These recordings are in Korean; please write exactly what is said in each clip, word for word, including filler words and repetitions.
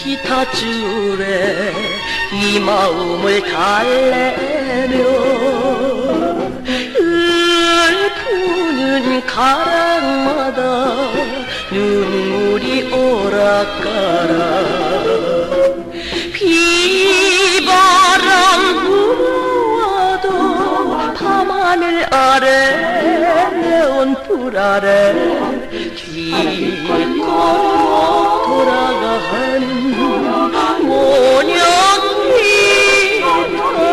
기타 줄에 이 마음을 달래며 읊푸는 가랑마다 눈물이 오락가락 비바람 불어와도 밤하늘 아래 내온 불 아래 뒷걸음으로 돌아가는 모녀기다.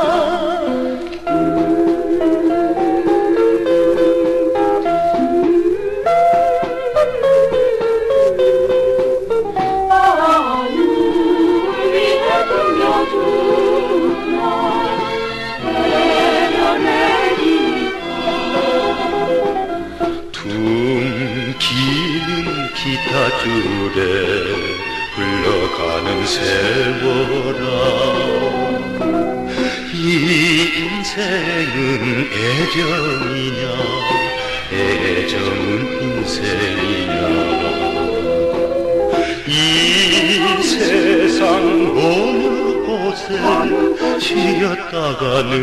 둥기는 기타 줄에 흘러가는 세월아 이 인생은 애정이냐 애정은 인생이냐 이 세상 어느 곳에 쉬었다가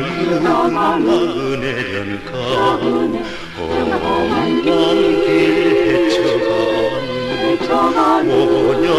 늙은 애련가 엉망길 헤쳐가는 모녀